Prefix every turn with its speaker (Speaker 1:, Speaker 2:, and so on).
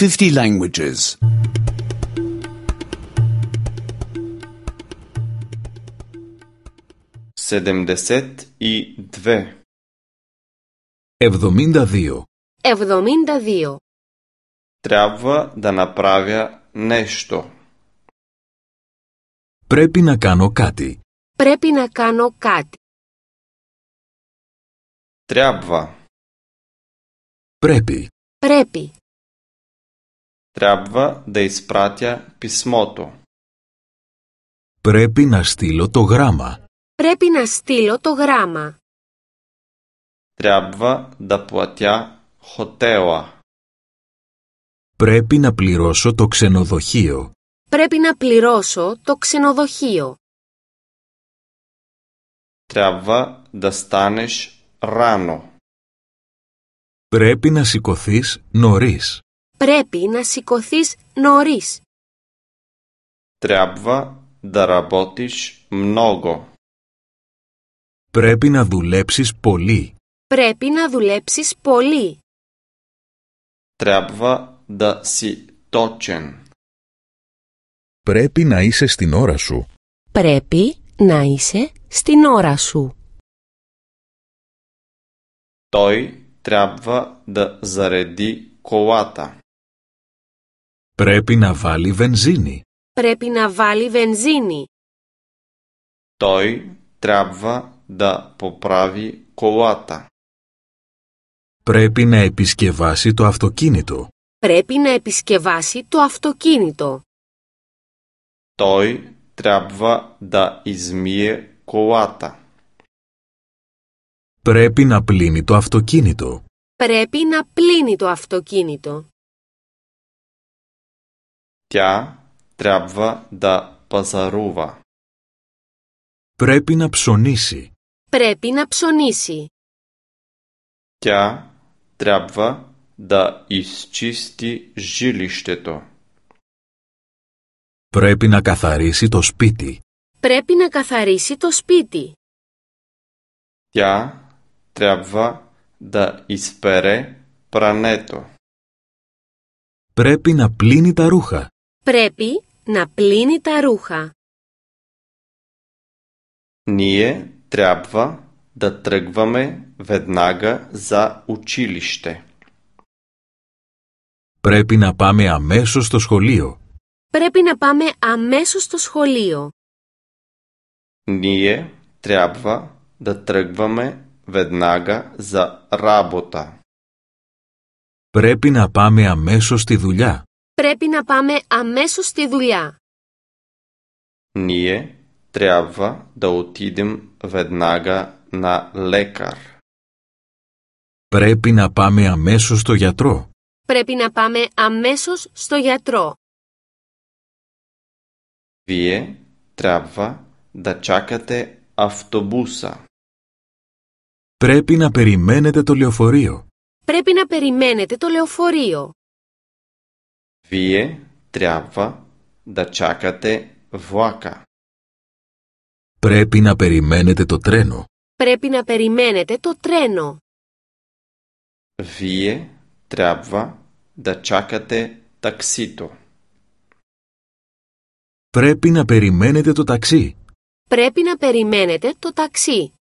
Speaker 1: 50 languages.
Speaker 2: 72.
Speaker 3: 72.
Speaker 4: 72.
Speaker 2: Трябва да направя нещо.
Speaker 3: Πρέπει να κάνω κάτι.
Speaker 4: Πρέπει να κάνω κάτι.
Speaker 2: Трябва.
Speaker 3: Πρέπει.
Speaker 4: Πρέπει.
Speaker 2: Трябва да изпратя писмото.
Speaker 3: Πρέπει να στείλω το γράμμα.
Speaker 4: Πρέπει να στείλω το γράμμα.
Speaker 2: Трябва да платя хотела.
Speaker 3: Πρέπει να πληρώσω το ξενοδοχείο.
Speaker 4: Πρέπει να πληρώσω το ξενοδοχείο.
Speaker 2: Трябва да станеш рано.
Speaker 3: Πρέπει να σηκωθείς νωρίς.
Speaker 4: Πρέπει να σηκωθείς νωρίς.
Speaker 2: Трябва да работиш много.
Speaker 3: Πρέπει να δουλέψεις πολύ.
Speaker 4: Πρέπει να δουλέψεις πολύ.
Speaker 2: Трябва да си точен.
Speaker 3: Πρέπει να είσαι στην ώρα σου.
Speaker 4: Πρέπει να είσαι στην ώρα σου.
Speaker 2: Той трябва да зареди колата.
Speaker 3: Πρέπει να βάλει βενζίνη.
Speaker 4: Πρέπει να βάλει βενζίνη.
Speaker 2: Той трябва да поправи колата.
Speaker 3: Πρέπει να επισκευάσει το αυτοκίνητο.
Speaker 4: Πρέπει να επισκευάσει το αυτοκίνητο.
Speaker 2: Той трябва да измие колата.
Speaker 3: Πρέπει να πλύνει το αυτοκίνητο.
Speaker 4: Πρέπει να πλύνει το αυτοκίνητο.
Speaker 2: Тя трябва да пазарува.
Speaker 3: Πρέπει να ψωνίσει.
Speaker 4: Πρέπει να ψωνίσει.
Speaker 2: Тя трябва да изчисти жилището.
Speaker 3: Πρέπει να καθαρίσει το σπίτι.
Speaker 4: Πρέπει να καθαρίσει το σπίτι.
Speaker 2: Тя трябва да изпере прането.
Speaker 3: Πρέπει να πλύνει τα ρούχα.
Speaker 4: Πρέπει να πλύνει τα ρούχα.
Speaker 2: Ние трябва да тръгваме веднага за училище.
Speaker 3: Πρέπει να πάμε αμέσως στο σχολείο.
Speaker 4: Πρέπει να πάμε αμέσως στο σχολείο.
Speaker 2: Ние трябва да тръгваме веднага за работа.
Speaker 3: Πρέπει να πάμε αμέσως στη δουλειά.
Speaker 4: Πρέπει να πάμε αμέσως στη δουλειά.
Speaker 2: Ние трябва да отидем веднага на лекар.
Speaker 3: Πρέπει να πάμε αμέσως στο γιατρό.
Speaker 4: Πρέπει να πάμε αμέσως στο γιατρό.
Speaker 2: Вие трябва да чакате автобуса.
Speaker 3: Πρέπει να περιμένετε το λεωφορείο.
Speaker 4: Πρέπει να περιμένετε το λεωφορείο.
Speaker 2: Вие трябва да чакате влака.
Speaker 3: Πρέπει να περιμένετε το τρένο.
Speaker 4: Πρέπει να περιμένετε το τρένο.
Speaker 2: Вие трябва да чакате таксито.
Speaker 3: Πρέπει να περιμένετε το ταξί.
Speaker 4: Πρέπει να περιμένετε το ταξί.